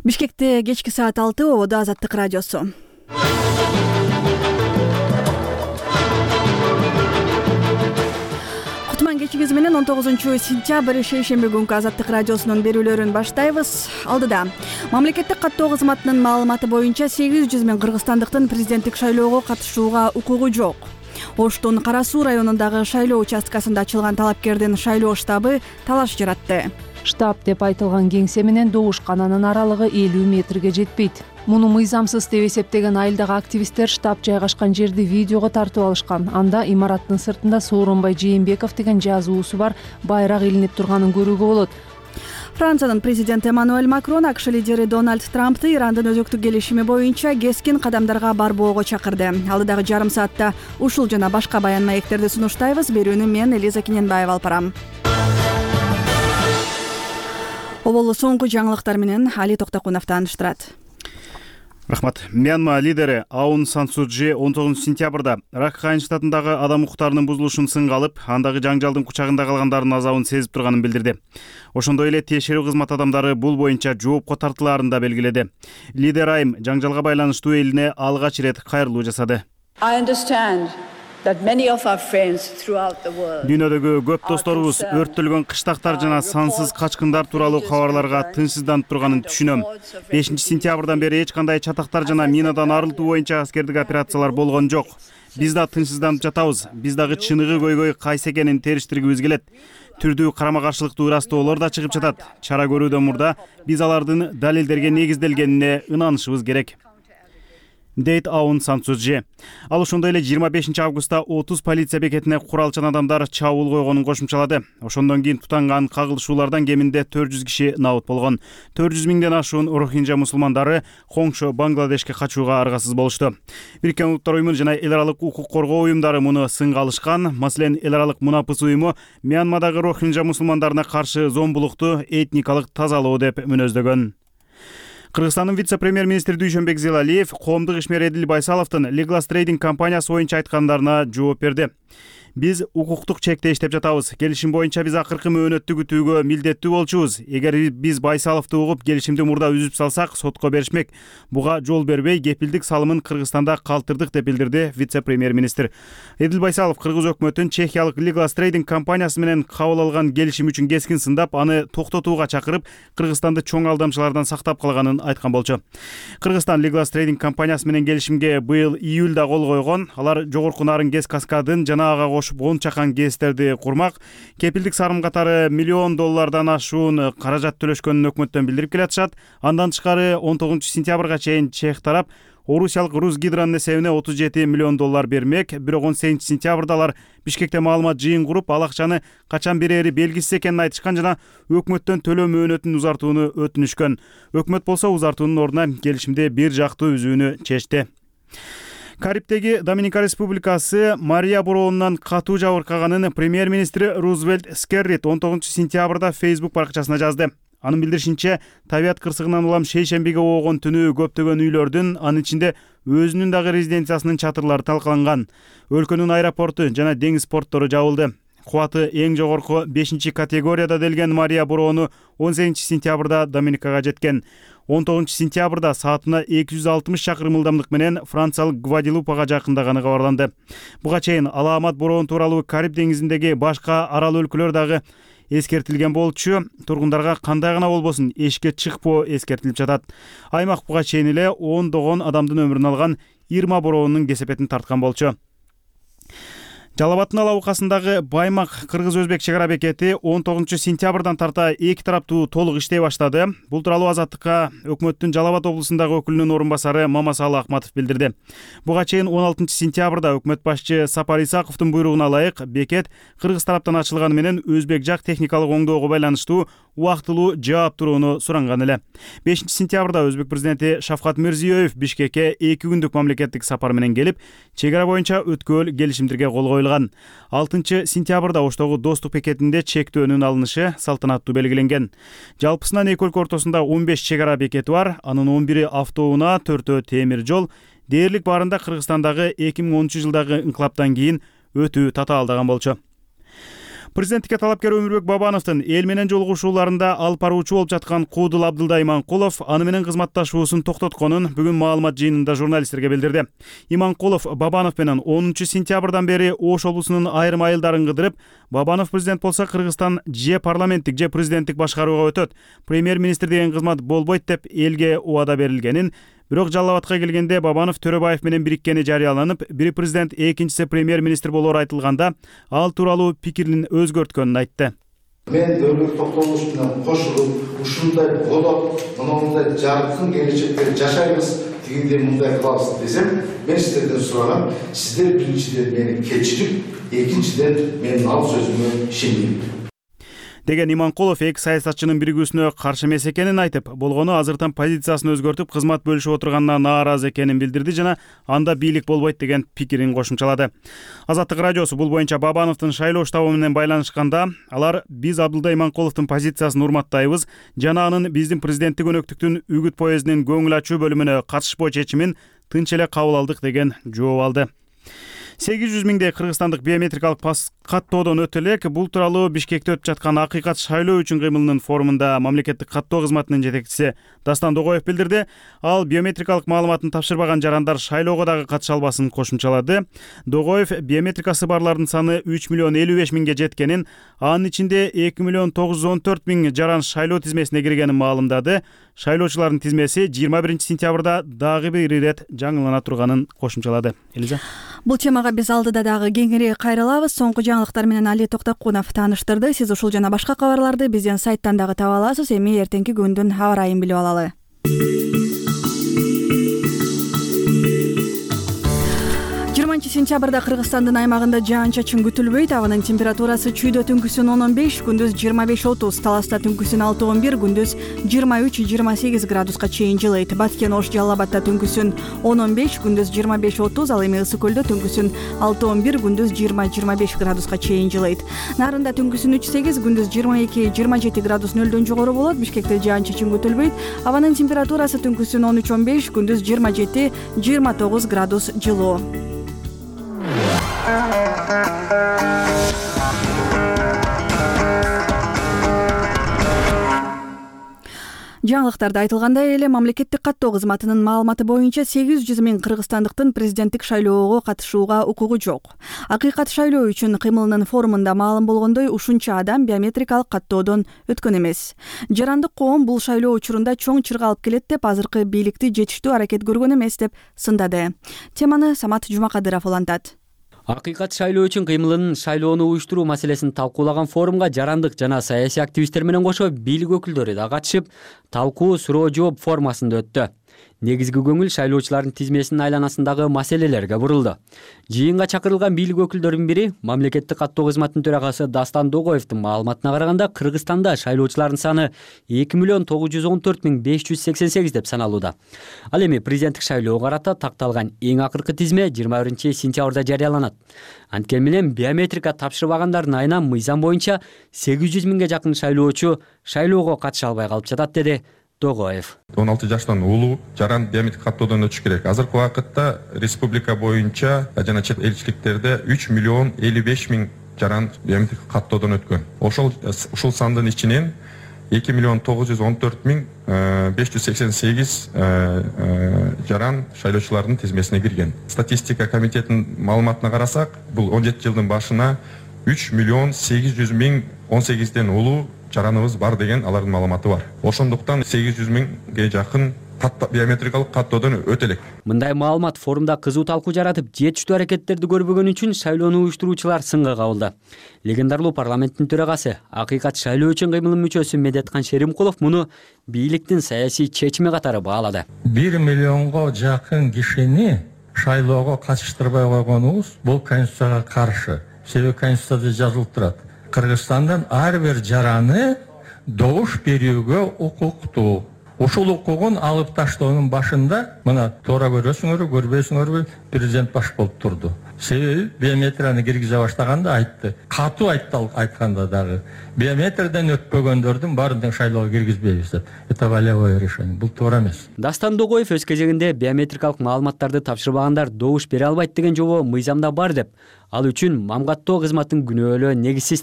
Бишкекте кечки саат 6 ободо Азаттык радиосу. Кутман кечиңиз менен 19-сентябрь шейшемби күнкү Азаттык радиосунун берүүлөрүн баштайбыз. Алдыда мамлекеттик каттоо кызматынын маалыматы боюнча 800 миң кыргызстандыктын президенттик шайлоого катышууга укугу жок. Оштун Кара Суу районундагы шайлоо участкасында ачылган талапкердин шайлоо штабы талаш жаратты. Штаб деп айтылган кеңсе менен добушкананын аралыгы 50 метрге жетпейт. Муну мыйзамсыз деп эсептеген айылдагы активисттер штаб жайгашкан жерди видеого тартып алышкан. Анда имараттын сыртында Сооронбай Жээнбеков деген жазуусу бар байрак илинип турганын көрүүгө болот. Франциянын президенти Эммануэль Макрон АКШ лидери Дональд Трампты Ирандын өзөктүк келишими боюнча кескин кадамдарга барбоого чакырды. Алдыдагы жарым саатта ушул жана башка баян маектерди сунуштайбыз. Берүүнү мен Элиза Кененбаева алып барам. Оболу соңку жаңылыктар менен Али Токтокунов тааныштырат. Рахмат. Мьянма лидери Аун Сан Суу Чжи 19-сентябрда Ракхайн штатындагы адам укуктарынын бузулушун сынга алып, андагы жаңжалдын кучагында калгандардын азабын сезип турганын билдирди. Ошондой эле тиешелүү кызмат адамдары бул боюнча жоопко тартылаарын да белгиледи. Лидер айым жаңжалга байланыштуу элине алгач ирет кайрылуу жасады. Дүйнөдөгү көп досторубуз өрттөлгөн кыштактар жана сансыз качкындар тууралуу кабарларга тынчсызданып турганын түшүнөм. 5-сентябрдан бери эч кандай чатактар жана минадан арылтуу боюнча аскердик операциялар болгон жок. Биз да тынчсызданып жатабыз. Биз дагы чыныгы көйгөй кайсы экенин териштиргибиз келет. Түрдүү карама-каршылыктуу ырастоолор да чыгып жатат. Чара көрүүдөн мурда биз алардын далилдерге негизделгенине ынанышыбыз керек, дейт Аун Сан Суу Чжи. Ал ошондой эле 25 августта 30 полиция бекетине куралчан адамдар чабуул койгонун кошумчалады. Ошондон кийин тутанган кагылышуулардан кеминде 400 киши набыт болгон. 400 миңден ашуун рохинжа мусулмандары коңшу Бангладешке качууга аргасыз болушту. Бириккен Улуттар уюму жана эл аралык укук коргоо уюмдары муну сынга алышкан. Маселен, эл аралык Мунапыс уюму Мьянмадагы рохинжа мусулмандарына каршы зомбулукту этникалык тазалоо деп мүнөздөгөн. Кыргызстандын вице-премьер-министри Дүйшөнбек Зилалиев коомдук ишмер Эдил Байсаловдун Legal Trading компаниясы боюнча айткандарына жооп берди. Биз укуктук чекте иштеп жатабыз. Келишим боюнча биз акыркы мөөнөттү күтүүгө милдеттүү болчубуз. Эгер биз Байсаловду угуп келишимди мурда үзүп салсак, сотко беришмек. Буга жол бербей, кепилдик салымын Кыргызстанда калтырдык деп билдирди вице-премьер-министр. Эдил Байсалов Кыргыз өкмөтүн Чехиялык Legal Trading компаниясы менен кабыл алган келишим үчүн кескин сындап, аны токтотууга чакырып, Кыргызстанды чоң алдамчылардан сактап калганын айткан болчу. Кыргызстан Legal Trading компаниясы менен келишимге быйыл июлда кол койгон. Алар жогорку нарын ГЭС каскадын жана ага 10 чакан ГЭСтерди курмак. Кепилдик сарым катары $1 миллион ашуун каражат төлөшкөнүн өкмөттөн билдирип келатышат. Андан тышкары 19-сентябрга чейин чех тарап Орусиялык Русгидронун эсебине $37 миллион бермек. Бирок 18-сентябрда алар Бишкекте маалымат жыйын куруп, ал акчаны качан берери белгисиз экенин айтышкан жана өкмөттөн төлөө мөөнөтүн узартууну өтүнүшкөн. Өкмөт болсо узартуунун ордуна келишимди бир жактуу үзүүнү чечти. Карибтеги Доминика Республикасы Мария бороонунан катуу жабыркаганын премьер-министри Рузвельт Скеррит 19-сентябрда Facebook баракчасына жазды. Анын билдиришинче, табият кырсыгынан улам шейшембиге оогон түнү көптөгөн үйлөрдүн, анын ичинде өзүнүн дагы резиденциясынын чатырлары талкаланган. Өлкөнүн аэропорту жана деңиз порттору жабылды. Кубаты эң жогорку 5-категорияда делген Мария бороону 18-сентябрда Доминикага жеткен. 19-сентябрда саатына 260 чакырым ылдамдык менен Франциялык Гваделупага жакындаганы кабарланды. Буга чейин алаамат бороон тууралуу Кариб деңизиндеги башка арал өлкөлөр дагы эскертилген болчу. Тургундарга кандай гана болбосун эшикке чыкпоо эскертилип жатат. Аймак буга чейин эле ондогон адамдын өмүрүн алган Ирма бороонун кесепетин тарткан болчу. Жалал Абадтын ала укасындагы Баймак кыргыз-өзбек чек ара бекети 19-сентябрдан тарта эки тараптуу толук иштей баштады. Бул тууралуу Азаттыкка өкмөттүн Жалал Абад облусундагы өкүлүнүн орун басары Мамасалы Акматов билдирди. Буга чейин 16-сентябрда өкмөт башчы Сапар Исаковдун буйругуна ылайык бекет Кыргыз тараптан ачылганы менен өзбек жак техникалык оңдоого байланыштуу убактылуу жаап турууну суранган эле. 5-сентябрда өзбек президенти Шавкат Мирзиёев Бишкекке 2 күндүк мамлекеттик сапар менен келип, чек ара боюнча өткөл келишимдерге кол коюлган. 6-сентябрда Оштогу достук бекетинде чектөөнүн алынышы салтанаттуу белгиленген. Жалпысынан эки өлкө ортосунда 15 чек ара бекети бар. Анын 11-и автоунаа, 4-өө темир жол. Дээрлик баарында Кыргызстандагы 2010 жылдагы инкылаптан кийин өтүү татаалдаган болчу. Президенттикке талапкер Өмүрбек Бабановдун эл менен жолугушууларында алып баруучу болуп жаткан Куудул Абдылда Иманкулов аны менен кызматташуусун токтотконун бүгүн маалымат жыйынында журналисттерге билдирди. Иманкулов Бабанов менен 10 сентябрдан бери Ош облусунун айрым айылдарын кыдырып, Бабанов президент болсо Кыргызстан же парламенттик же президенттик башкарууга өтөт. Премьер-министр деген кызмат болбойт деп элге убада берилгенин, бирок Жалал Абадка келгенде Бабанов Төрөбаев менен бириккени жарыяланып, бири президент, экинчиси премьер-министр болоору айтылганда, ал тууралуу пикирин өзгөрткөнүн айтты. Мен Дөбөлөк Токтогулович менен кошулуп, ушундай болот, мындай жаркын келечекте жашайбыз, дегенде мындай кылабыз десем, мен сиздерден сураган, сиздер биринчиден мени кечирип, экинчиден менин ал сөзүмө ишенбейт деген Иманкулов эки саясатчынын биригүүсүнө каршы эмес экенин айтып, болгону азыртан позициясын өзгөртүп, кызмат бөлүшүп отурганына нааразы экенин билдирди жана анда бийлик болбойт деген пикирин кошумчалады. Азаттык радиосу бул боюнча Бабановдун шайлоо штабы менен байланышканда, алар биз Абдылда Иманкуловдун позициясын урматтайбыз жана анын биздин президенттик өнөктүктүн үгүт поездинин көңүл ачуу бөлүмүнө катышпоо чечимин тынч эле кабыл алдык деген жооп алды. 800 миңдей кыргызстандык биометрикалык пас каттоодон өтө элек. Бул тууралуу Бишкекте өтүп жаткан акыйкат шайлоо үчүн кыймылынын форумунда мамлекеттик каттоо кызматынын жетекчиси Дастан Догоев билдирди. Ал биометрикалык маалыматын тапшырбаган жарандар шайлоого дагы катыша албасын кошумчалады. Догоев биометрикасы барлардын саны 3 миллион 55 миңге жеткенин, анын ичинде 2 миллион 914 миң жаран шайлоо тизмесине киргенин маалымдады. Шайлоочулардын тизмеси 21 сентябрда дагы бир ирет жаңылана турганын кошумчалады. Элиза. Бул темага биз алдыда дагы кеңири кайрылабыз. Соңку жаңылыктар менен Али Токтокунов тааныштырды. Сиз ушул жана башка кабарларды биздин сайттан дагы таба аласыз. Эми эртеңки күндүн аба ырайын билип алалы. 20 сентябрда Кыргызстандын аймагында жаан-чачын күтүлбөйт. Абанын температурасы чүйдө түнкүсүн 10-15, күндүз 25-30, таласта түнкүсүн 6-11, күндүз 23-28 градуска чейин жылыйт. Баткен, Ош, Жалал Абадта түнкүсүн 10-15, күндүз 25-30, ал эми Ысык Көлдө түнкүсүн 6-11, күндүз 20-25 градуска чейин жылыйт. Нарында түнкүсүн 3-8, күндүз 22-27 градус нөлдөн жогору болот. Бишкекте жаан-чачын күтүлбөйт. Абанын температурасы түнкүсүн 13-15, күндүз 27-29 градус жылуу. Жаңылыктарда айтылгандай эле мамлекеттик каттоо кызматынын маалыматы боюнча 800 миң кыргызстандыктын президенттик шайлоого катышууга укугу жок. Акыйкат шайлоо үчүн кыймылынын форумунда маалым болгондой, ушунча адам биометрикалык каттоодон өткөн эмес. Жарандык коом бул шайлоо учурунда чоң чырга алып келет деп азыркы бийликти жетиштүү аракет көргөн эмес деп сындады. Теманы Самат Жумакадыров улантат. Акыйкат шайлоо үчүн кыймылынын шайлоону уюштуруу маселесин талкуулаган форумга жарандык жана саясий активисттер менен кошо бийлик өкүлдөрү да катышып, талкуу суроо жооп формасында өттү. Негизги көңүл шайлоочулардын тизмесинин айланасындагы маселелерге бурулду. Жыйынга чакырылган бийлик өкүлдөрүнүн бири мамлекеттик каттоо кызматынын төрагасы Дастан Догоевдун маалыматына караганда, Кыргызстанда шайлоочулардын саны 2 миллион 914 миң 588 деп саналууда. Ал эми президенттик шайлоого карата такталган эң акыркы тизме 21 сентябрда жарыяланат. Анткени менен биометрика тапшырбагандардын айынан мыйзам боюнча 800 миңге жакын шайлоочу шайлоого катыша албай калып жатат, деди Догоев. 16 жаштан улуу жаран биометрик каттоодон өтүш керек. Азыркы убакытта республика боюнча жана чет элчиликтерде 3 миллион 55 миң жаран биометрик каттоодон өткөн. Ушул сандын ичинен 2 миллион 914 миң 588 жаран шайлоочулардын тизмесине кирген. Статистика комитетинин маалыматына карасак, бул 17 жылдын башына 3 миллион 800 миң 18ден улуу жараныбыз бар деген алардын маалыматы бар. Ошондуктан 800 миңге жакын биометрикалык каттоодон өтө элек. Мындай маалымат форумда кызуу талкуу жаратып, жетиштүү аракеттерди көрбөгөн үчүн шайлоону уюштуруучулар сынга кабылды. Легендарлуу парламенттин төрагасы, акыйкат шайлоо үчүн кыймылынын мүчөсү Медеткан Шеримкулов муну бийликтин саясий чечими катары баалады. 1 миллионго жакын кишини шайлоого катыштырбай койгонубуз бул конституцияга каршы. Себеби конституцияда жазылып турат. Кыргызстандын ар бир жараны добуш берүүгө укуктуу. Ушул укугун алып таштоонун башында мына туура көрөсүңөрбү, көрбөйсүңөрбү, президент баш болуп турду. Себеби биометрияны киргизе баштаганда айтты. Катуу айтканда дагы биометриядан өтпөгөндөрдүн баарын шайлоого киргизбейбиз деп. Это волевое решение. Бул туура эмес. Дастан Догоев өз кезегинде биометрикалык маалыматтарды тапшырбагандар добуш бере албайт деген жобо мыйзамда бар деп, ал үчүн мамгаттоо кызматын күнөөлөө негизсиз дейт.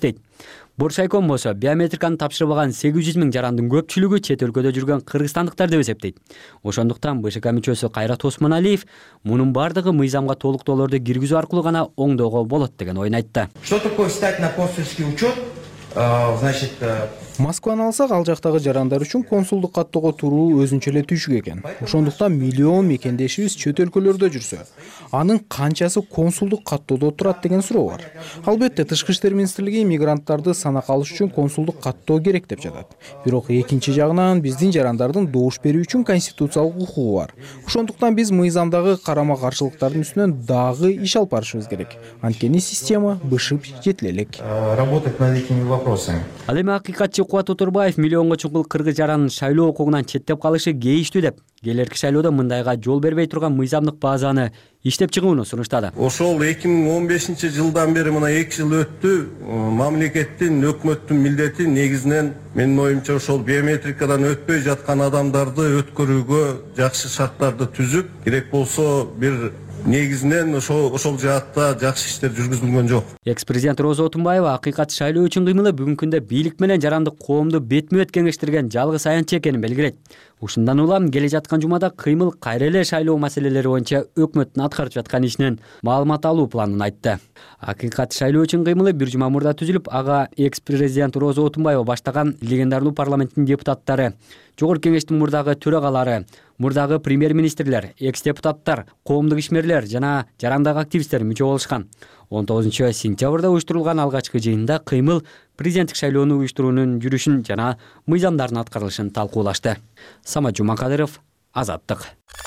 Боршайком болсо биометриканы тапшырбаган 800 000 жарандын көпчүлүгү чет өлкөдө жүргөн кыргызстандыктар деп эсептейт. Ошондуктан БШК мүчөсү Кайрат Осмоналиев мунун бардыгы мыйзамга толуктоолорду киргизүү аркылуу гана оңдоого болот деген ойун айтты. Что такое встать на консульский учет? Значит, Москваны алсак, ал жактагы жарандар үчүн консулдук каттоого туруу өзүнчө эле түйшүк экен. Ошондуктан миллион мекендешибиз чет өлкөлөрдө жүрсө, анын канчасы консулдук каттоодо турат деген суроо бар. Албетте, Тышкы иштер министрлиги иммигранттарды санак алыш үчүн консулдук каттоо керек деп жатат. Бирок экинчи жагынан биздин жарандардын добуш берүү үчүн конституциялык укугу бар. Ошондуктан биз мыйзамдагы карама-каршылыктардын үстүнөн дагы иш алып барышыбыз керек. Анткени система бышып жетиле элек. Работать над этими вопросами. Ал эми акыйкатчы Кубат Отурбаев миллионго чукул кыргыз жаранын шайлоо укугунан четтеп калышы кейиштүү деп, келерки шайлоодо мындайга жол бербей турган мыйзамдык базаны иштеп чыгууну сунуштады. Ошол 2015 жылдан бери мына 2 жыл өттү. Мамлекеттин, өкмөттүн милдети негизинен менин оюмча ошол биометрикадан өтпөй жаткан адамдарды өткөрүүгө жакшы шарттарды түзүп, керек болсо бир негизинен ошол жаатта жакшы иштер жүргүзүлгөн жок. Экс-президент Роза Отунбаева акыйкат шайлоо үчүн кыймылы бүгүнкү күндө бийлик менен жарандык коомду бетме-бет кеңештирген жалгыз аянтчы экенин белгилейт. Ушундан улам келе жаткан жумада кыймыл кайра эле шайлоо маселелери боюнча өкмөттүн аткарып жаткан ишинен маалымат алуу планын айтты. Акыйкат шайлоо үчүн кыймылы бир жума мурда түзүлүп, ага экс-президент Роза Отунбаева баштаган легендарлуу парламенттин депутаттары, Жогорку кеңештин мурдагы төрагалары, мурдагы премьер-министрлер, экс-депутаттар, коомдук ишмерлер жана жарандык активисттер мүчө болушкан. 19 сентябрда уюштурулган алгачкы жыйында кыймыл президенттик шайлоону уюштуруунун жүрүшүн жана мыйзамдардын аткарылышын талкуулашты. Самат Жумакадыров, Азаттык.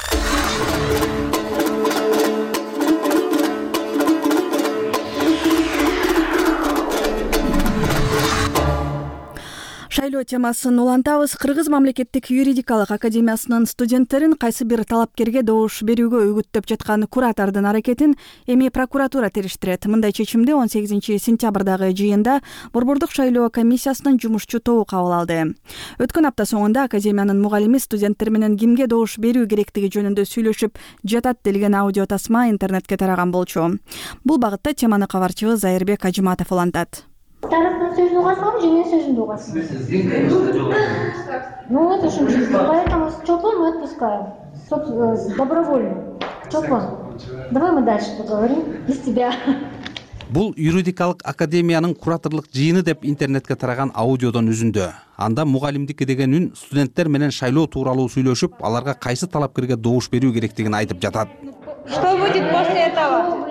Шайлоо темасын улантабыз. Кыргыз мамлекеттик юридикалык академиясынын студенттерин кайсы бир талапкерге добуш берүүгө үгүттөп жаткан куратордун аракетин эми прокуратура териштирет. Мындай чечимди 18 сентябрдагы жыйында Борбордук шайлоо комиссиясынын жумушчу тобу кабыл алды. Өткөн апта соңунда академиянын мугалими студенттер менен кимге добуш берүү керектиги жөнүндө сүйлөшүп жатат делген аудио тасма интернетке тараган болчу. Бул багытта теманы кабарчыбыз Айырбек Ажыматов улантат. Тараптын сөзүн угасаңбы же менин сөзүмдү угасыңбы? Ну это ушунча. Поэтому чопон мы отпускаем. Добровольно. Чопон. Давай мы дальше поговорим без тебя. Бул юридикалык академиянын кураторлук жыйыны деп интернетке тараган аудиодон үзүндү. Анда мугалимдикке деген үн студенттер менен шайлоо тууралуу сүйлөшүп, аларга кайсы талапкерге добуш берүү керектигин айтып жатат. Что будет после этого?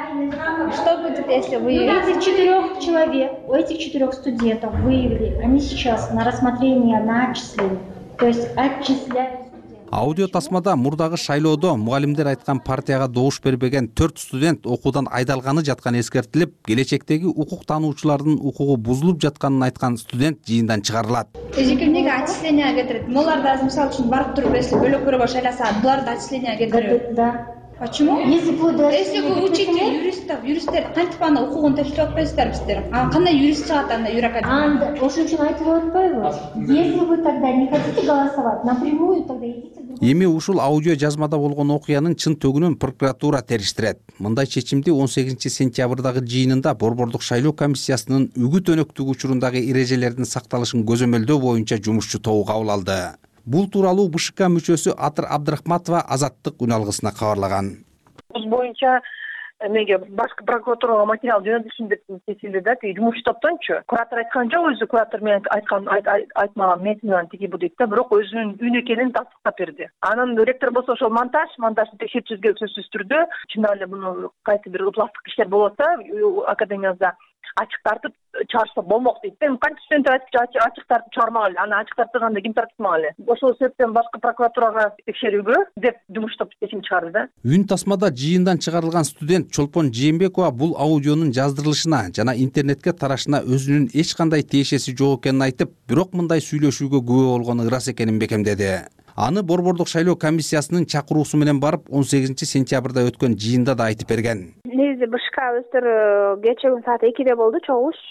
Что будет, если вы этих 4 человек, у этих 4 студентов выявили, они сейчас на рассмотрение, на отчисление, то есть отчисляют. Аудио тасмада мурдагы шайлоодо мугалимдер айткан партияга добуш бербеген 4 студент окуудан айдалганы жатканы эскертилип, келечектеги укук таануучулардын укугу бузулуп жатканын айткан студент жыйындан чыгарылат. Эжекемдеги отчисление кетирет. Булар да мисалы үчүн барып туруп, если бөлөк-бөлөк шайласа, булар да отчисление кетирет. Да. Почему? Если вы учите юристтер кантип аны укугун текшерип атпайсыздар биздер? Кандай юрист чыгат анда юракадемия? Ошон үчүн айтып атпайбы? Если вы тогда не хотите голосовать напрямую, тогда идите. Эми ушул аудио жазмада болгон окуянын чын төгүнүн прокуратура териштирет. Мындай чечимди 18 сентябрдагы жыйынында Борбордук шайлоо комиссиясынын үгүт өнөктүк учурундагы эрежелердин сакталышын көзөмөлдөө боюнча жумушчу тобу кабыл алды. Бул тууралуу БШК мүчөсү Атыр Абдрахматова Азаттык үн алгысына кабарлаган. Бул боюнча эмеге башкы прокуратурага материал жөнөтүлсүн деп чечилди да, тиги жумуш топтончу. Куратор айткан жок, өзү куратор менен айтмаган мен тиги бу дейт да, бирок өзүнүн үн экенин тастыктап берди. Анын ректор болсо ошол монтажды текшертишибиз керек сөзсүз түрдө. Чын эле муну кайсы бир ыпластык иштер болот да, академиябызда ачык тартып чыгарса болмок дейт да. Канча студенттер ачык тартып чыгармак эле, аны ачык тартпаганда ким тартпак эле. Ошол себептен башкы прокуратурага текшерүүгө деп жумуш топ чечим чыгарды да. Үн тасмада жыйындан чыгарылган студент Чолпон Жээнбекова бул аудионун жаздырылышына жана интернетке тарашына өзүнүн эч кандай тиешеси жок экенин айтып, бирок мындай сүйлөшүүгө күбө болгону ырас экенин бекемдеди. Аны Борбордук шайлоо комиссиясынын чакыруусу менен барып 18 сентябрда өткөн жыйында да айтып берген. Негизи БШК өздөрү кечээ күн саат 2де болду чогулушчу.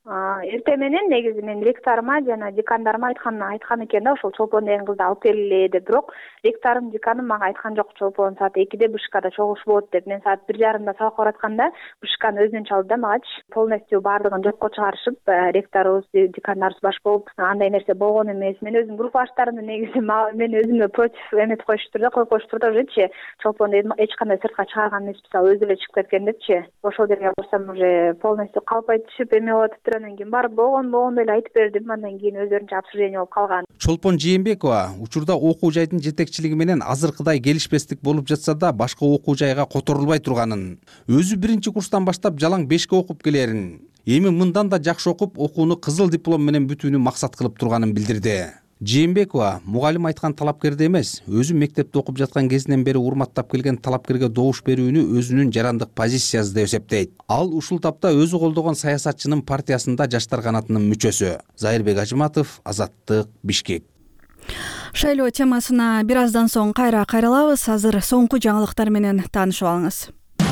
Эртең менен негизи мен ректорума жана декандарыма айткан экен да, ошол Чолпон деген кызды алып келгиле деп. Бирок ректорум, деканым мага айткан жок, Чолпон саат 2-де Бышкада чогулуш болот деп. Мен саат 1:30 сабакка баратканда Бышканы өзүнөн чалды да магачы. Полностью баардыгын жокко чыгарышып, ректорубуз, декандарыбыз баш болуп, андай нерсе болгон эмес. Мен өзүм группаштарымды негизи мен өзүмө против эметип коюштур да, коюп коюштур да уже Чолпонду эч кандай сыртка чыгарган эмеспиз, ал өзү эле чыгып кеткен депчи. Ошол жерге барсам уже полностью калпай түшүп эме болуп атыптыр. Андан кийин барып болгондой эле айтып бердим. Андан кийин өздөрүнчө обсуждение болуп калган. Чолпон Жээнбекова учурда окуу жайдын жетекчилиги менен азыркыдай келишпестик болуп жатса да башка окуу жайга которулбай турганын, өзү 1-курстан баштап жалаң 5ке окуп келерин, эми мындан да жакшы окуп окууну кызыл диплом менен бүтүүнү максат кылып турганын билдирди. Жээнбекова мугалим айткан талапкерди эмес, өзү мектепте окуп жаткан кезинен бери урматтап келген талапкерге добуш берүүнү өзүнүн жарандык позициясы деп эсептейт. Ал ушул тапта өзү колдогон саясатчынын партиясында жаштар канатынын мүчөсү. Зайырбек Ажыматов, Азаттык, Бишкек. Шайлоо темасына бир аздан соң кайрылабыз. Азыр соңку жаңылыктар менен таанышып алыңыз.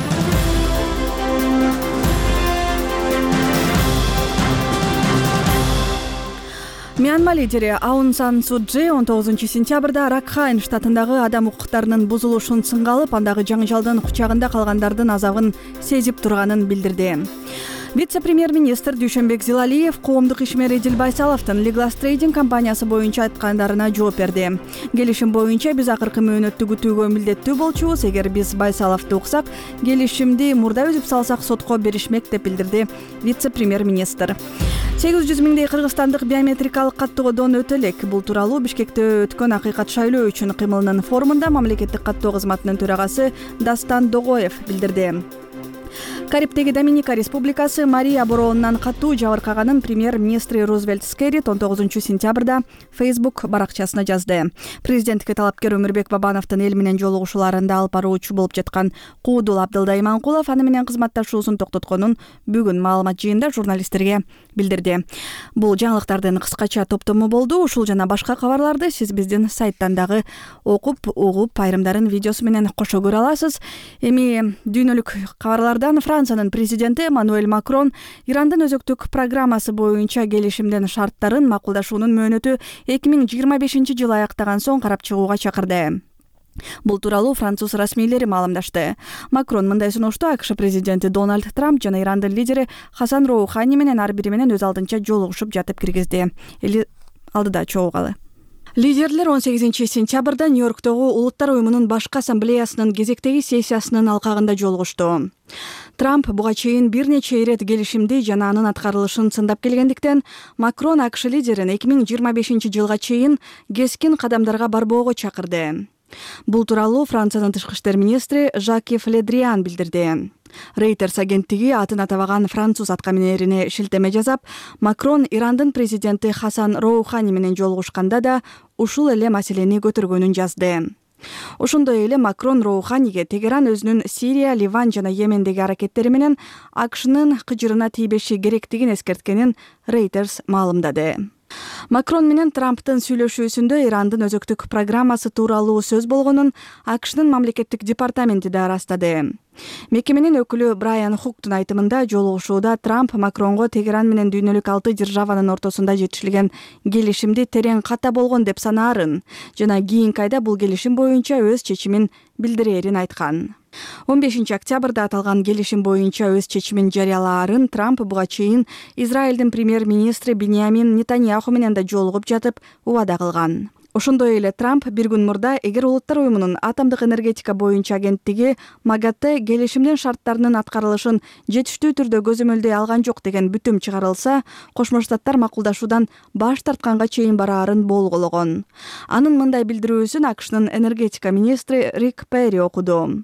Мьянма лидери Аун Сан Су Чжи 19-сентябрда Ракхайн штатындагы адам укуктарынын бузулушун сынга алып, андагы жаңжалдын кучагында калгандардын азабын сезип турганын билдирди. Вице-премьер-министр Дүйшөнбек Зилалиев коомдук ишмер Эдил Байсаловдун Legal Trading компаниясы боюнча айткандарына жооп берди. Келишим боюнча биз акыркы мөөнөттү күтүүгө милдеттүү болчубуз. Эгер биз Байсаловду уксак, келишимди мурда үзүп салсак сотко беришмек деп билдирди вице-премьер-министр. 800 миңдей кыргызстандык биометрикалык каттоодон өтө элек. Бул тууралуу Бишкекте өткөн Акыйкат шайлоо үчүн кыймылынын форумунда мамлекеттик каттоо кызматынын төрагасы Дастан Догоев билдирди. Карибтеги Доминика Республикасы Мария Бороонунан катуу жабыркаганын премьер-министри Рузвельт Скеррит 19-сентябрда Facebook баракчасына жазды. Президенттикке талапкер Өмүрбек Бабановдун эл менен жолугушууларында алып баруучу болуп жаткан Куудул Абдылда Иманкулов аны менен кызматташуусун токтотконун бүгүн маалымат жыйында журналисттерге билдирди. Бул жаңылыктардын кыскача топтому болду. Ушул жана башка кабарларды сиз биздин сайттан дагы окуп, угуп, айрымдарын видеосу менен кошо көрө аласыз. Эми дүйнөлүк кабарлардан Франциянын президенти Эммануэль Макрон Ирандын өзөктүк программасы боюнча келишимдин шарттарын макулдашуунун мөөнөтү 2025-жылы аяктаган соң карап чыгууга чакырды. Бул тууралуу француз расмийлери маалымдашты. Макрон мындай сунушту АКШ президенти Дональд Трамп жана Ирандын лидери Хасан Роухани менен ар бири менен өз алдынча жолугушуп жатып киргизди. Эли алдыда чогулгалы. Лидерлер 18-сентябрда Нью-Йорктогу Улуттар уюмунун башкы ассамблеясынын кезектеги сессиясынын алкагында жолугушту. Трамп буга чейин бир нече ирет келишимди жана анын аткарылышын сындап келгендиктен, Макрон АКШ лидерин 2025-жылга чейин кескин кадамдарга барбоого чакырды. Бул тууралуу Франциянын тышкы иштер министри Жак-Ив Ле Дриан билдирди. Reuters агенттиги атын атабаган француз аткаминерине шилтеме жасап, Макрон Ирандын президенти Хасан Роухани менен жолугушканда да ушул эле маселени көтөргөнүн жазды. Ошондой эле Макрон Роуханиге Тегеран өзүнүн Сирия, Ливан жана Йемендеги аракеттери менен АКШнын кыжырына тийбеши керектигин эскерткенин Reuters маалымдады. Макрон менен Трамптын сүйлөшүүсүндө Ирандын өзөктүк программасы тууралуу сөз болгонун АКШнын мамлекеттик департаменти да ырастады. Мекеменин өкүлү Брайан Хуктун айтымында жолугушууда Трамп Макронго Тегеран менен дүйнөлүк 6 державанын ортосунда жетишилген келишимди терең ката болгон деп санаарын жана кийинки айда бул келишим боюнча өз чечимин билдирерин айткан. 15-октябрда аталган келишим боюнча өз чечимин жарыялаарын Трамп буга чейин Израилдин премьер-министри Биньямин Нетаньяху менен да жолугуп жатып убада кылган. Ошондой эле Трамп бир күн мурда эгер Улуттар уюмунун атомдук энергетика боюнча агенттиги МАГАТЭ келишимдин шарттарынын аткарылышын жетиштүү түрдө көзөмөлдөй алган жок деген бүтүм чыгарылса, Кошмо Штаттар макулдашуудан баш тартканга чейин бараарын болгоологон. Анын мындай билдирүүсүн АКШнын энергетика министри Рик Перри окуду.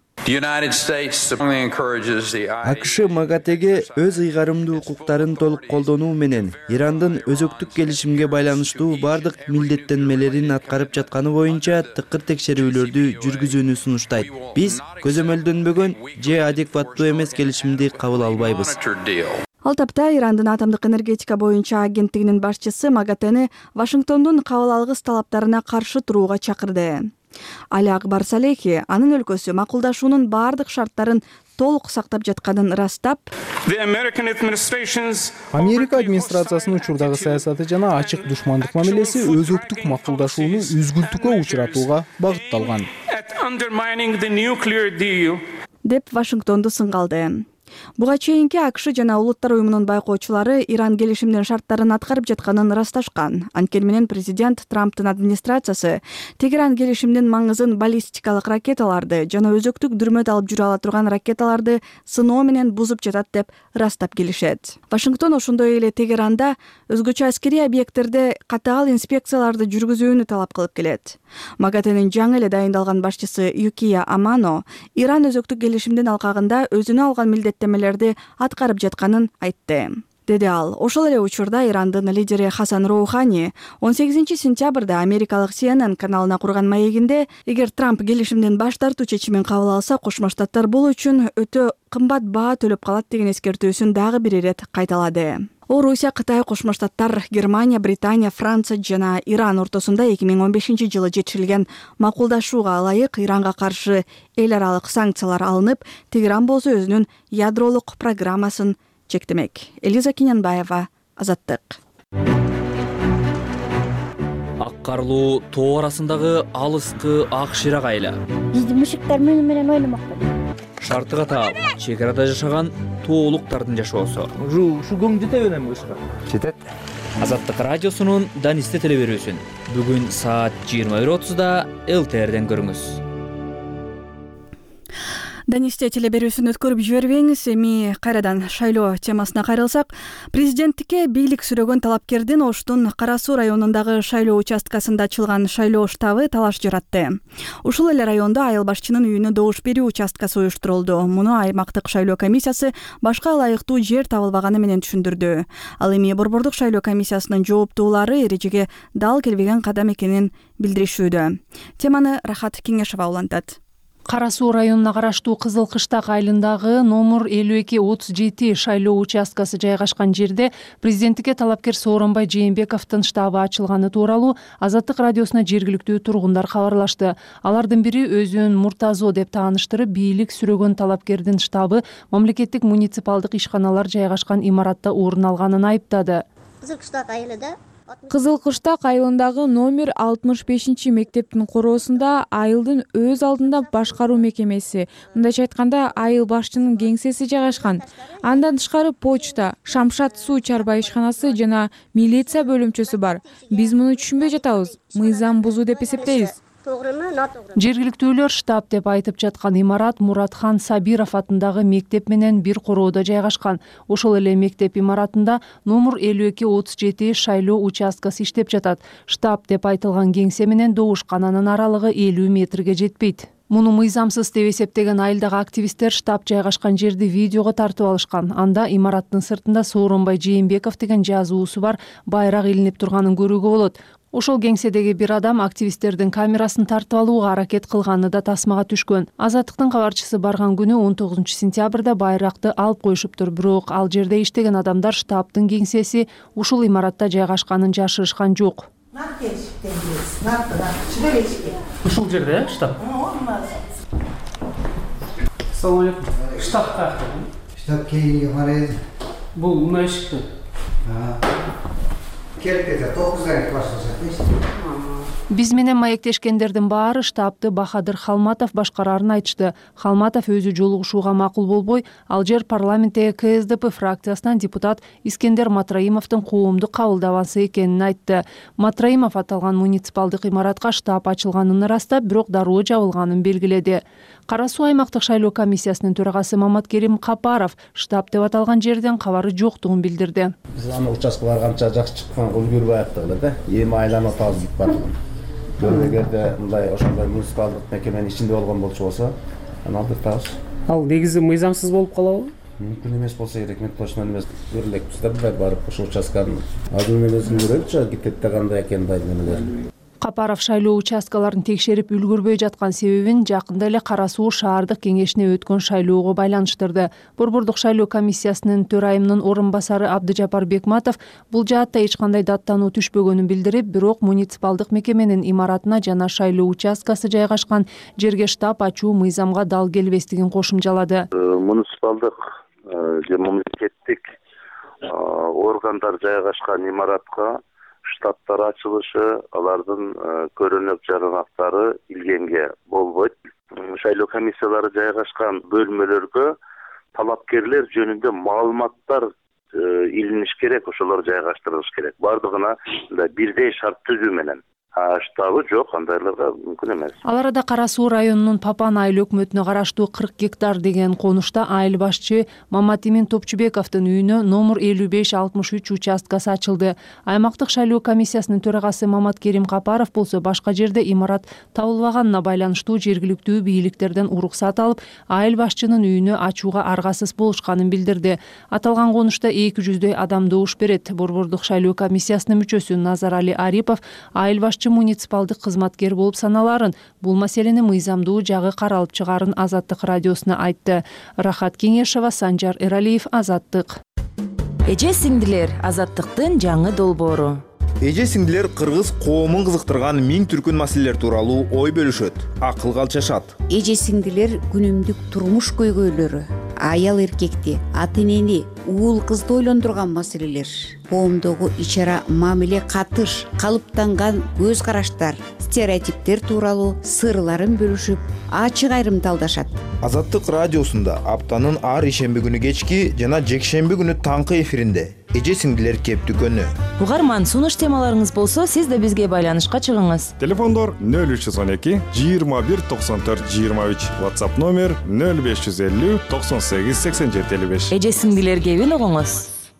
АКШ МАГАТЭге өз ыйгарымдуу укуктарын толук колдонуу менен Ирандын өзөктүк келишимге байланыштуу бардык милдеттенмелерин аткарып жатканы боюнча тыкыр текшерүүлөрдү жүргүзүүнү сунуштайт. Биз көзөмөлдөнбөгөн же адекваттуу эмес келишимди кабыл албайбыз. Ал тапта Ирандын атомдук энергетика боюнча агенттигинин башчысы МАГАТЭни Вашингтондун кабыл алгыс талаптарына каршы турууга чакырды. Али Акбар Салехи анын өлкөсү макулдашуунун бардык шарттарын толук сактап жатканын ырастап, Америка администрациясынын учурдагы саясаты жана ачык душмандык мамилеси өзөктүк макулдашууну үзгүлтүккө учуратууга багытталган деп Вашингтонду сынгалды. Буга чейинки АКШ жана Улуттар уюмунун байкоочулары Иран келишимдин шарттарын аткарып жатканын ырасташкан. Анткени менен президент Трамптын администрациясы Тегеран келишимдин маңызын баллистикалык ракеталарды жана өзөктүк дүрмөт алып жүрө ала турган ракеталарды сыноо менен бузуп жатат деп ырастап келишет. Вашингтон ошондой эле Тегеранда өзгөчө аскерий объекттерде катаал инспекцияларды жүргүзүүнү талап кылып келет. МАГАТЭнин жаңы эле дайындалган башчысы Юкия Амано Иран өзөктүк келишимдин алкагында өзүнө алган милдеттемелерди аткарып жатканын айтты. Деди ал. Ошол эле учурда Ирандын лидери Хасан Роухани 18 сентябрда америкалык CNN каналына курган маегинде, эгер Трамп келишимден баш тартуу чечимин кабыл алса, Кошмо Штаттар бул үчүн өтө кымбат баа төлөп калат деген эскертүүсүн дагы бир ирет кайталады. Орусия, Кытай, Кошмо Штаттар, Германия, Британия, Франция жана Иран ортосунда 2015 жылы жетишилген макулдашууга ылайык Иранга каршы эл аралык санкциялар алынып, Тегеран болсо өзүнүн ядролук программасын чектемек. Элиза Кинянбаева, Азаттык. Ак карлуу тоо арасындагы алыскы ак ширак айла. Биздин мушуктар менен ойномокто. Шарты катаал, чек арада жашаган тоолуктардын жашоосу. Ушу көң жете берем ушуга. Жетет. Азаттык радиосунун Данисте телеберүүсүн бүгүн саат 21:30-да ЛТРден көрүңүз. Данисте телеберүүсүн өткөрүп жибербеңиз. Эми кайрадан шайлоо темасына кайрылсак, президенттикке бийлик сүрөгөн талапкердин Оштун Кара Суу районундагы шайлоо участкасында ачылган шайлоо штабы талаш жаратты. Ушул эле райондо айыл башчынын үйүнө добуш берүү участкасы уюштурулду. Муну аймактык шайлоо комиссиясы башка ылайыктуу жер табылбаганы менен түшүндүрдү. Ал эми Борбордук шайлоо комиссиясынын жооптуулары эрежеге дал келбеген кадам экенин билдиришүүдө. Теманы Рахат Кеңешова улантат. Кара Суу районуна караштуу Кызыл Кыштак айылындагы номер 5237 шайлоо участкасы жайгашкан жерде президенттикке талапкер Сооронбай Жээнбековдун штабы ачылганы тууралуу Азаттык радиосуна жергиликтүү тургундар кабарлашты. Алардын бири өзүн Муртазо деп тааныштырып, бийлик сүрөгөн талапкердин штабы мамлекеттик муниципалдык ишканалар жайгашкан имаратта орун алганын айыптады. Кызыл Кыштак айылындагы номер 65 мектептин короосунда айылдын өз алдында башкаруу мекемеси, мындайча айтканда айыл башчынын кеңсеси жайгашкан. Андан тышкары почта, Шамшат суу чарба ишканасы жана милиция бөлүмчөсү бар. Биз муну түшүнбөй жатабыз. Мыйзам бузуу деп эсептейбиз. Жергиликтүүлөр штаб деп айтып жаткан имарат Муратхан Сабиров атындагы мектеп менен бир короодо жайгашкан. Ошол эле мектеп имаратында номер 5237 шайлоо участкасы иштеп жатат. Штаб деп айтылган кеңсе менен добушкананын аралыгы 50 метрге жетпейт. Муну мыйзамсыз деп эсептеген айылдагы активисттер штаб жайгашкан жерди видеого тартып алышкан. Анда имараттын сыртында Сооронбай Жээнбеков деген жазуусу бар байрак илинип турганын көрүүгө болот. Ошол кеңседеги бир адам активисттердин камерасын тартып алууга аракет кылганы да тасмага түшкөн. Азаттыктын кабарчысы барган күнү 19 сентябрда байракты алып коюшуптур, бирок ал жерде иштеген адамдар штабтын кеңсеси ушул имаратта жайгашканын жашырышкан жок. Ушул жерде, штаб? Ассалому алейкум. Штаб каякта? Штаб кейинге карайбыз. Бул мына эшикте. Биз менен маектешкендердин баары штабты Бахадыр Халматов башкарарын айтышты. Халматов өзү жолугушууга макул болбой, ал жер парламенттеги КСДП фракциясынан депутат Искендер Матраимовдун коомдук кабылдабасы экенин айтты. Матраимов аталган муниципалдык имаратка штаб ачылганын ырастап, бирок дароо жабылганын белгиледи. Кара Суу аймактык шайлоо комиссиясынын төрагасы Маматкерим Капаров штаб деп аталган жерден кабары жоктугун билдирди. Биз аны участкалар канча жакшы чыккан үлгүрбөй аттыгы да, эми айланып тазалап бардык. Эгерде мындай ошондой муниципалдык мекеменин ичинде болгон болчу болсо, аны алдыртабыз. Ал негизи мыйзамсыз болуп калабы? Мүмкүн эмес болсо керек, мен точно эмес көрөлекпиз да, барып ошол участканы. Азыр мен өзүм көрөйүнчү, кететте кандай экенин да эмелер. Капаров шайлоо участкаларын текшерип үлгүрбөй жаткан себебин жакында эле Кара Суу шаардык кеңешине өткөн шайлоого байланыштырды. Борбордук шайлоо комиссиясынын төрайымынын орун басары Абдыжапар Бекматов бул жаатта эч кандай даттануу түшпөгөнүн билдирип, бирок муниципалдык мекеменин имаратына жана шайлоо участкасы жайгашкан жерге штаб ачуу мыйзамга дал келбестигин кошумчалады. Муниципалдык же мамлекеттик органдар жайгашкан имаратка штабтар ачылышы, алардын көрөнөк жаранактары илгенге болбойт. Шайлоо комиссиялары жайгашкан бөлмөлөргө талапкерлер жөнүндө маалыматтар илиниш керек, ошолор жайгаштырылыш керек. Бардыгына бирдей шарт түзүү менен. Штабы жок, андайларга мүмкүн эмес. Ал арада Кара Суу районунун Папан айыл өкмөтүнө караштуу 40 гектар деген конушта айыл башчы Маматимин Топчубековдун үйүнө номер 5563 участкасы ачылды. Аймактык шайлоо комиссиясынын төрагасы Маматкерим Капаров болсо башка жерде имарат табылбаганына байланыштуу жергиликтүү бийликтерден уруксат алып, айыл башчынын үйүнө ачууга аргасыз болушканын билдирди. Аталган конушта 200дөй адам добуш берет. Борбордук шайлоо комиссиясынын мүчөсү Назарали Арипов айыл муниципалдык кызматкер болуп саналарын, бул маселени мыйзамдуу жагы каралып чыгарын Азаттык радиосуна айтты. Рахат Кеңешова, Санжар Эралиев, Азаттык. Эже сиңдилер, Азаттыктын жаңы долбоору. Эже сиңдилер кыргыз коомун кызыктырган миң түркүн маселелер тууралуу ой бөлүшөт, акылга алчашат. Эже сиңдилер күнүмдүк турмуш көйгөйлөрү, аял эркекти, ата энени, уул кызды ойлондурган маселелер, коомдогу ичара мамиле катыш, калыптанган көз караштар, стереотиптер тууралуу сырларын бөлүшүп, ачык айрымдалдашат. Азаттык радиосунда аптанын ар ишемби күнү кечки жана жекшемби күнү таңкы эфиринде эже сиңдилер кептүкөнү. Угарман, сунуш темаларыңыз болсо, сиз да бизге байланышка чыгыңыз. Телефондор 0312 21 94 23, WhatsApp номер 0550 98 87 55. Эже сиңдилер кебин угуңуз.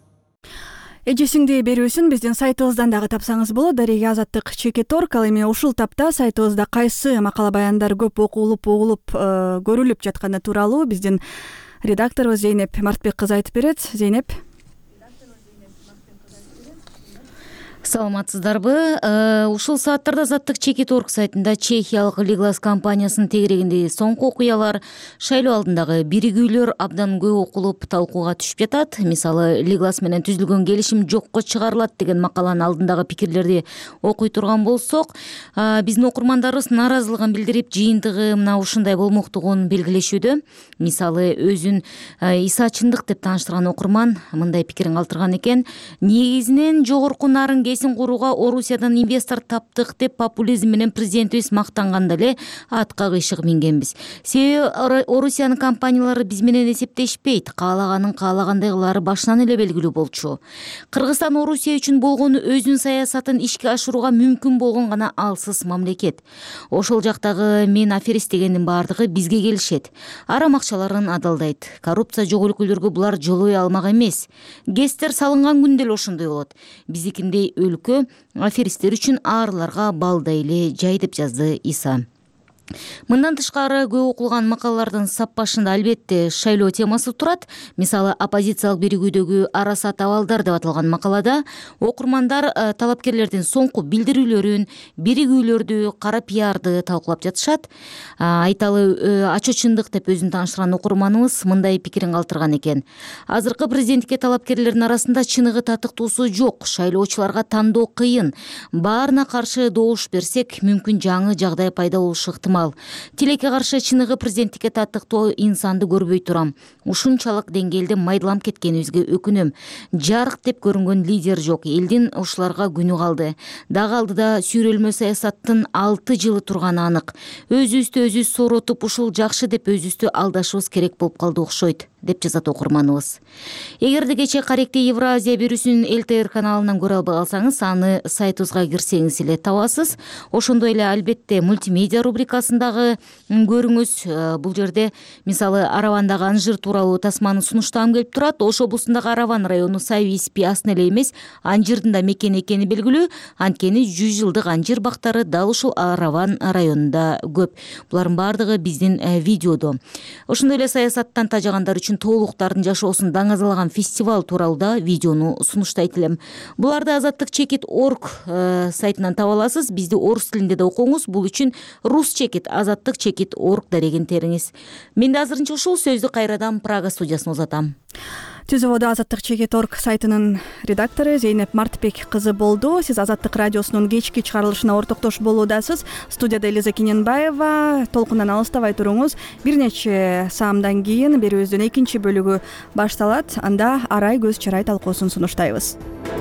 Эже сиңди берүүсүн биздин сайтыбыздан дагы тапсаңыз болот. Дарега Азаттык /Org. Ал эми ушул тапта сайтыбызда кайсы макала баяндар көп окулуп, көрүлүп жатканы тууралуу биздин редакторубуз Зейнеп Мартбек кызы айтып берет. Зейнеп. Саламатсыздарбы? Ушул сааттарда Азаттык /Org сайтында Чехиялык Лиглас компаниясынын тегерегиндеги соңку окуялар, шайлоо алдындагы биригүүлөр абдан көп окулуп талкууга түшүп жатат. Мисалы, Лиглас менен түзүлгөн келишим жокко чыгарылат деген макаланын алдындагы пикирлерди окуй турган болсок, биздин окурмандарыбыз нааразылыгын билдирип, жыйынтыгы мына ушундай болмоктугун белгилешүүдө. Мисалы, өзүн Иса чындык деп тааныштырган окурман мындай пикирин калтырган экен: негизинен жогорку нарын кесин курууга Орусиядан инвестор таптык деп популизм менен президентибиз мактанганда эле атка кыйшык мингенбиз. Себеби Орусиянын компаниялары биз менен эсептешпейт, каалаганын каалагандай кылары башынан эле белгилүү болчу. Кыргызстан Орусия үчүн болгону өзүнүн саясатын ишке ашырууга мүмкүн болгон гана алсыз мамлекет. Ошол жактагы мен аферист дегендин баардыгы бизге келишет. Арам акчаларын адалдайт. Коррупция жогөлкүлөргө булар жолой алмак эмес. ГЭСтер салынган күндө эле ошондой болот. Биздикиндей өлкө аферисттер үчүн аарыларга балдай эле жай, деп жазды Иса. Мындан тышкары көп окулган макалалардын сап башында албетте шайлоо темасы турат. Мисалы, оппозициялык биригүүдөгү арасат абалдар деп аталган макалада окурмандар талапкерлердин соңку билдирүүлөрүн, биригүүлөрдү, кара пиарды талкуулап жатышат. Айталы, ачуу чындык деп өзүн тааныштырган окурманыбыз мындай пикирин калтырган экен: азыркы президенттикке талапкерлердин арасында чыныгы татыктуусу жок, шайлоочуларга тандоо кыйын. Баарына каршы добуш берсек, мүмкүн жаңы жагдай пайда болушу ыктымал. Тилекке каршы чыныгы президенттикке татыктуу инсанды көрбөй турам. Ушунчалык деңгээлде майдаланып кеткенибизге өкүнөм. Жарык деп көрүнгөн лидер жок. Элдин ушуларга күнү калды. Дагы алдыда сүйрөлмө саясаттын 6 жылы турганы анык. Өзүбүздү өзүбүз сооротуп, ушул жакшы деп өзүбүздү алдашыбыз керек болуп калды окшойт, деп жазат окурманыбыз. Эгерде кечээ Каректи Евразия берүүсүн ЛТР каналынан көрө албай калсаңыз, аны сайтыбызга кирсеңиз эле табасыз. Ошондой эле албетте мультимедиа рубрикасындагы көрүңүз. Бул жерде мисалы Аравандагы анжир тууралуу тасманы сунуштагым келип турат. Ош облусундагы Араван району Сави-Испи асын эле эмес, анжирдын да мекени экени белгилүү. Анткени 100 жылдык анжир бактары дал ушул Араван районунда көп. Булардын баардыгы биздин видеодо. Ошондой эле саясаттан тажагандар үчүн үчүн тоолуктардын жашоосун даңазалаган фестиваль тууралуу да видеону сунуштайт элем. Буларды azattikchekit.org сайтынан таба аласыз. Бизди орус тилинде да окуңуз. Бул үчүн rusчекит azattikchekit.org дарегин териңиз. Мен да азырынча ушул сөздү кайрадан Прага студиясына узатам. Түзүбөдө azattikchekit.org сайтынын редактору Зейнеп Мартбек кызы болду. Сиз Азаттык радиосунун кечки чыгарылышына ортоктош болуудасыз. Студияда Элиза Кененбаева. Толкундан алыстабай туруңуз. Бир нече саамдан кийин берүүбүздүн экинчи бөлүгү башталат. Анда арай көз чарай талкуусун сунуштайбыз.